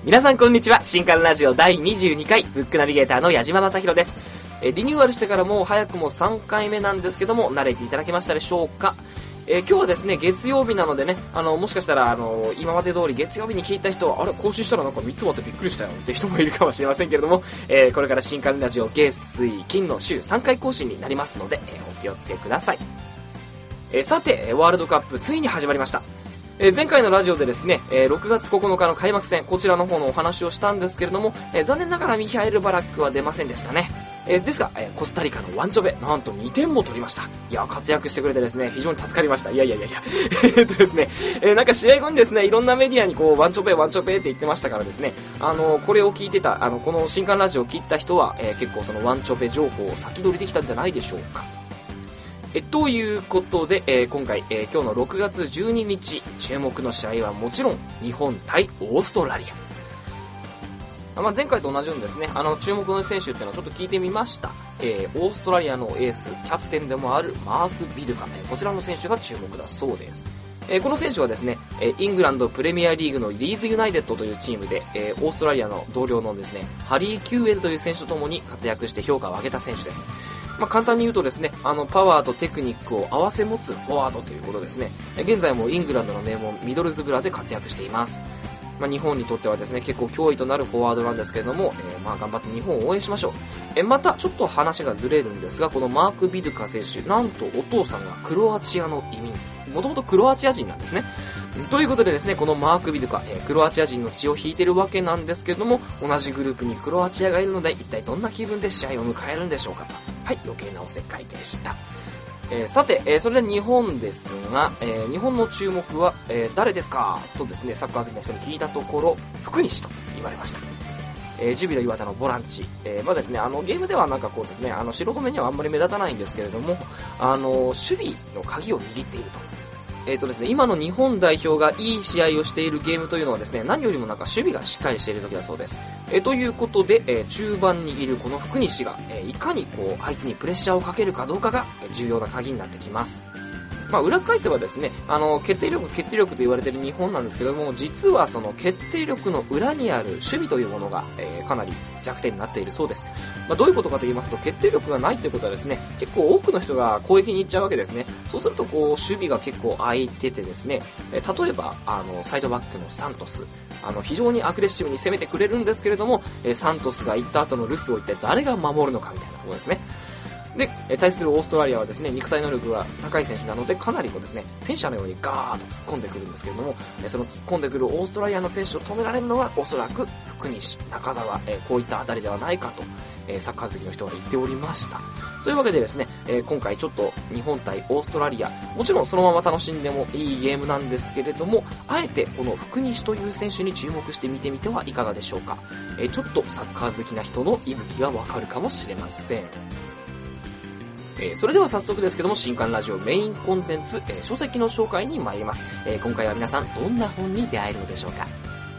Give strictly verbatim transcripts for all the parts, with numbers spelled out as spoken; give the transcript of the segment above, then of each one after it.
皆さんこんにちは。新刊ラジオだいにじゅうにかいブックナビゲーターの矢島正宏です。えリニューアルしてからもう早くもさんかいめなんですけども、慣れていただけましたでしょうか。えー、今日はですね月曜日なのでね、あのもしかしたらあの今まで通り月曜日に聞いた人はあれ更新したらなんかみっつもあってびっくりしたよって人もいるかもしれませんけれども、えー、これから新刊ラジオ月水金の週さんかい更新になりますので、えー、お気をつけください。えー、さてワールドカップついに始まりました。えー、前回のラジオでですね、えー、ろくがつここのかの開幕戦、こちらの方のお話をしたんですけれども、えー、残念ながらミヒャエル・バラックは出ませんでしたね。えー、ですが、えー、コスタリカのワンチョベ、なんとにてんも取りました。いや、活躍してくれてですね、非常に助かりました。いやいやいやいや、えっとですね、えー、なんか試合後にですね、いろんなメディアにこう、ワンチョベ、ワンチョベって言ってましたからですね、あのー、これを聞いてた、あの、この新刊ラジオを聞いた人は、えー、結構そのワンチョベ情報を先取りできたんじゃないでしょうか。えということで、えー、今回、えー、今日のろくがつじゅうににち注目の試合はもちろん日本対オーストラリア。まあ、前回と同じようにですね、あの注目の選手っていうのをちょっと聞いてみました。えー、オーストラリアのエースキャプテンでもあるマーク・ビドゥカ、えー、こちらの選手が注目だそうです。えー、この選手はですね、えー、イングランドプレミアリーグのリーズユナイテッドというチームで、えー、オーストラリアの同僚のですねハリー・キューエルという選手とともに活躍して評価を上げた選手です。まあ、簡単に言うとですね、あのパワーとテクニックを併せ持つフォワードということですね。現在もイングランドの名門ミドルズブラで活躍しています。まあ、日本にとってはですね結構脅威となるフォワードなんですけれども、えー、まあ頑張って日本を応援しましょう。えー、またちょっと話がずれるんですが、このマーク・ビドゥカ選手、なんとお父さんがクロアチアの移民、もともとクロアチア人なんですね。ということでですね、このマーク・ビドゥカ、えー、クロアチア人の血を引いているわけなんですけれども、同じグループにクロアチアがいるので一体どんな気分で試合を迎えるんでしょうかと。はい、余計なおせっかいでした。えー、さて、えー、それで日本ですが、えー、日本の注目は、えー、誰ですかとですねサッカー好きな人に聞いたところ、福西と言われました。えー、ジュビロ磐田のボランチ、えー、まあですね、あのゲームではなんかこうですね、あの素人目にはあんまり目立たないんですけれども、あの守備の鍵を握っていると。えーとですね、今の日本代表がいい試合をしているゲームというのはですね、何よりもなんか守備がしっかりしている時だそうです。えー、ということで、えー、中盤にいるこの福西が、えー、いかにこう相手にプレッシャーをかけるかどうかが重要な鍵になってきます。まあ、裏返せばですね、あの決定力決定力と言われている日本なんですけども、実はその決定力の裏にある守備というものが、えー、かなり弱点になっているそうです。まあ、どういうことかと言いますと、決定力がないということはですね、結構多くの人が攻撃に行っちゃうわけですね。そうするとこう守備が結構空いててですね、えー、例えばあのサイドバックのサントス、あの非常にアグレッシブに攻めてくれるんですけれども、えー、サントスが行った後の留守を一体誰が守るのかみたいなところですね。で、対するオーストラリアはですね、肉体能力が高い選手なので、かなりこうですね、戦車のようにガーッと突っ込んでくるんですけれども、その突っ込んでくるオーストラリアの選手を止められるのはおそらく福西、中澤、えー、こういったあたりではないかと、えー、サッカー好きの人は言っておりました。というわけでですね、えー、今回ちょっと日本対オーストラリア、もちろんそのまま楽しんでもいいゲームなんですけれども、あえてこの福西という選手に注目して見てみてはいかがでしょうか。えー、ちょっとサッカー好きな人の息吹がわかるかもしれません。えー、それでは早速ですけども、新刊ラジオメインコンテンツ、えー、書籍の紹介に参ります。えー、今回は皆さんどんな本に出会えるのでしょうか。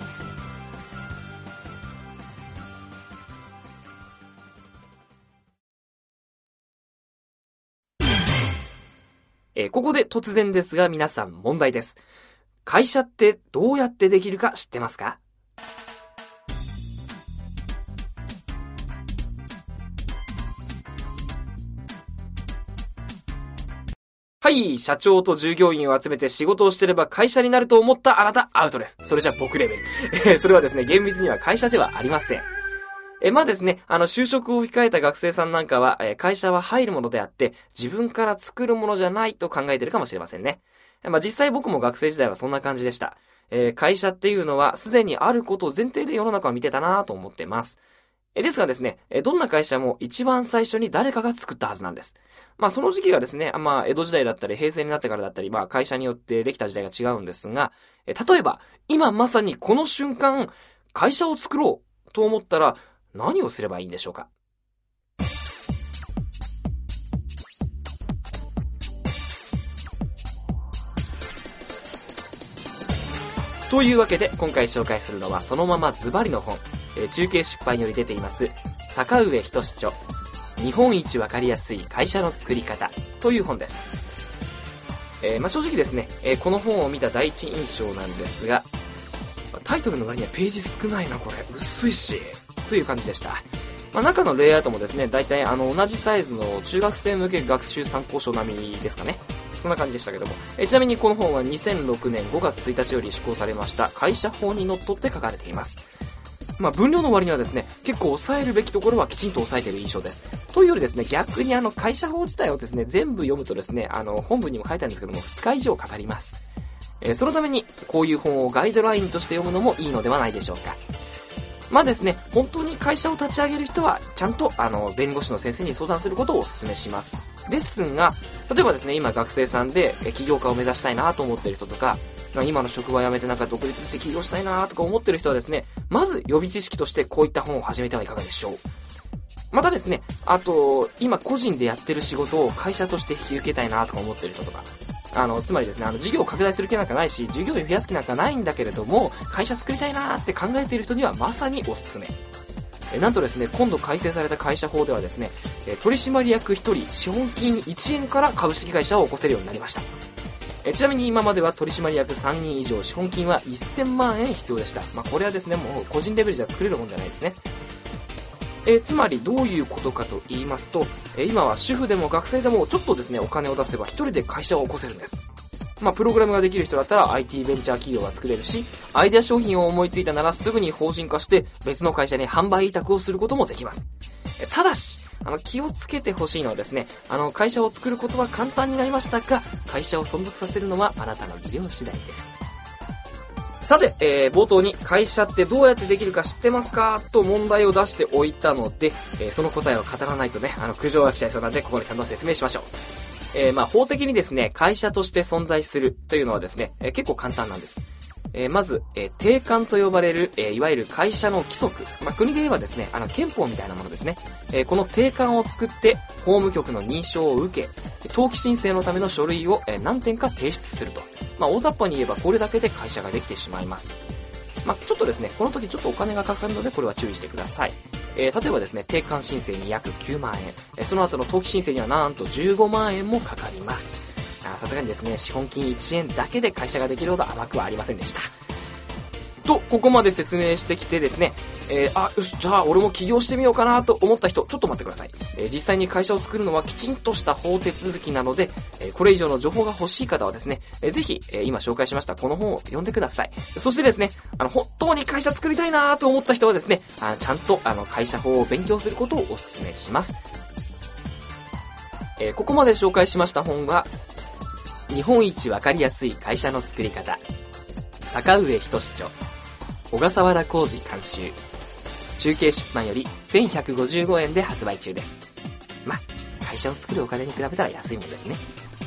えー、ここで突然ですが皆さん問題です。会社ってどうやってできるか知ってますか？はい、社長と従業員を集めて仕事をしてれば会社になると思ったあなた、アウトです。それじゃ僕レベル。えー、それはですね、厳密には会社ではありません。えー、まあですね、あの、就職を控えた学生さんなんかは、えー、会社は入るものであって、自分から作るものじゃないと考えてるかもしれませんね。まあ実際僕も学生時代はそんな感じでした。えー、会社っていうのはすでにあることを前提で世の中を見てたなと思ってます。えですがですね、どんな会社も一番最初に誰かが作ったはずなんです。まあその時期がですね、まあ江戸時代だったり平成になってからだったり、まあ会社によってできた時代が違うんですが、例えば今まさにこの瞬間、会社を作ろうと思ったら何をすればいいんでしょうか。というわけで今回紹介するのはそのままズバリの本、え中継出版より出ています坂上仁著日本一わかりやすい会社の作り方という本です。えーまあ、正直ですね、えー、この本を見た第一印象なんですが、 タイトルの割にはページ少ないな、これ薄いしという感じでした。まあ、中のレイアウトもですね、だいたいあの同じサイズの中学生向け学習参考書並みですかね。そんな感じでしたけども、えちなみにこの本はにせんろくねんごがつついたちより施行されました会社法にのっとって書かれています。まあ、分量の割にはですね、結構抑えるべきところはきちんと抑えている印象です。というよりですね、逆にあの会社法自体をですね、全部読むとですね、あの本文にも書いてあるんですけども、ふつか以上かかります。えー、そのためにこういう本をガイドラインとして読むのもいいのではないでしょうか。まあですね、本当に会社を立ち上げる人はちゃんとあの弁護士の先生に相談することをお勧めします。ですが、例えばですね、今学生さんで起業家を目指したいなと思っている人とか、今の職場を辞めてなんか独立して起業したいなとか思っている人はですね、まず予備知識としてこういった本を始めてはいかがでしょう。またですね、あと今個人でやってる仕事を会社として引き受けたいなとか思っている人とか、あのつまりですね、あの事業を拡大する気なんかないし、従業員増やす気なんかないんだけれども、会社作りたいなって考えている人にはまさにおすすめ。えなんとですね、今度改正された会社法ではですね、取締役ひとり資本金いちえんから株式会社を起こせるようになりました。えちなみに今までは取締役さんにん以上資本金はせんまんえん必要でした。まあ、これはですね、もう個人レベルじゃ作れるもんじゃないですね。えつまりどういうことかと言いますと、え今は主婦でも学生でもちょっとですね、お金を出せば一人で会社を起こせるんです。まあ、プログラムができる人だったら アイティー ベンチャー企業が作れるし、アイデア商品を思いついたならすぐに法人化して別の会社に販売委託をすることもできます。えただし、あの気をつけてほしいのはですね、あの会社を作ることは簡単になりましたが、会社を存続させるのはあなたの技量次第です。さて、えー、冒頭に会社ってどうやってできるか知ってますかと問題を出しておいたので、えー、その答えを語らないとね、あの苦情が来ちゃいそうなんで、ここでちゃんと説明しましょう。えー、まあ法的にですね、会社として存在するというのはですね、えー、結構簡単なんです。えー、まず、えー、定款と呼ばれる、えー、いわゆる会社の規則、まあ、国で言えばですね、あの憲法みたいなものですね。えー、この定款を作って法務局の認証を受け、登記申請のための書類を、えー、何点か提出すると。まあ、大雑把に言えばこれだけで会社ができてしまいます。まあ、ちょっとですね、この時ちょっとお金がかかるのでこれは注意してください。えー、例えばですね、定款申請に約きゅうまんえん、えー、その後の登記申請にはなんとじゅうごまんえんもかかります。さすがにですね、資本金いちえんだけで会社ができるほど甘くはありませんでした。と、ここまで説明してきてですね、えー、あ、よし、じゃあ俺も起業してみようかなと思った人、ちょっと待ってください。えー、実際に会社を作るのはきちんとした法手続きなので、えー、これ以上の情報が欲しい方はですね、えー、ぜひ、えー、今紹介しましたこの本を読んでください。そしてですね、あの、本当に会社作りたいなと思った人はですね、あちゃんとあの会社法を勉強することをお勧めします。えー、ここまで紹介しました本は、日本一わかりやすい会社の作り方、坂上仁著、小笠原浩二監修、中継出版よりせんひゃくごじゅうごえんで発売中です。まあ、会社を作るお金に比べたら安いもんですね。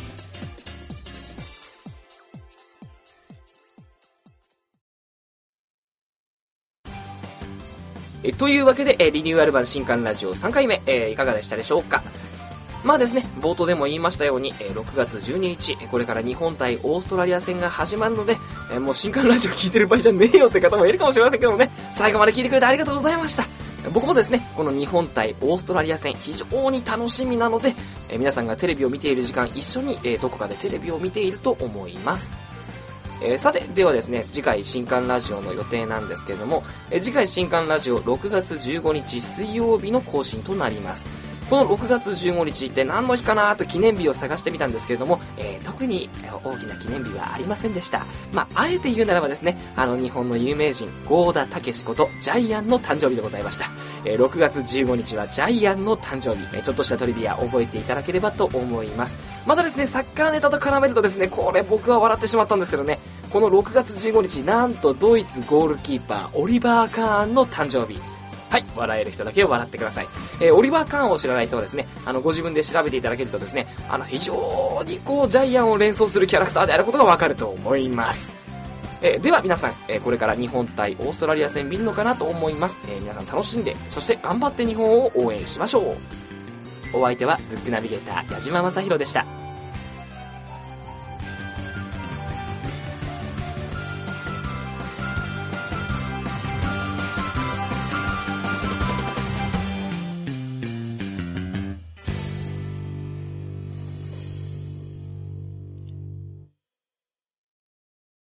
えというわけで、えリニューアル版新刊ラジオさんかいめ、えー、いかがでしたでしょうか。まあですね、冒頭でも言いましたように、ろくがつじゅうににち、これから日本対オーストラリア戦が始まるので、もう新刊ラジオ聞いてる場合じゃねえよって方もいるかもしれませんけどもね、最後まで聞いてくれてありがとうございました。僕もですね、この日本対オーストラリア戦非常に楽しみなので、皆さんがテレビを見ている時間一緒にどこかでテレビを見ていると思います。えー、さて、ではですね、次回新刊ラジオの予定なんですけれども、えー、次回新刊ラジオろくがつじゅうごにち水曜日の更新となります。このろくがつじゅうごにちって何の日かなと記念日を探してみたんですけれども、えー、特に大きな記念日はありませんでした。まあ、あえて言うならばですね、あの日本の有名人、郷田武史ことジャイアンの誕生日でございました。えー、ろくがつじゅうごにちはジャイアンの誕生日、えー、ちょっとしたトリビア覚えていただければと思います。またですね、サッカーネタと絡めるとですね、これ僕は笑ってしまったんですけどね、このろくがつじゅうごにち、なんとドイツゴールキーパー、オリバー・カーンの誕生日。はい、笑える人だけ笑ってください。えー、オリバー・カーンを知らない人はですね、あの、ご自分で調べていただけるとですね、あの、非常にこう、ジャイアンを連想するキャラクターであることがわかると思います。えー、では皆さん、えー、これから日本対オーストラリア戦見るのかなと思います。えー、皆さん楽しんで、そして頑張って日本を応援しましょう。お相手は、ブックナビゲーター、矢島正宏でした。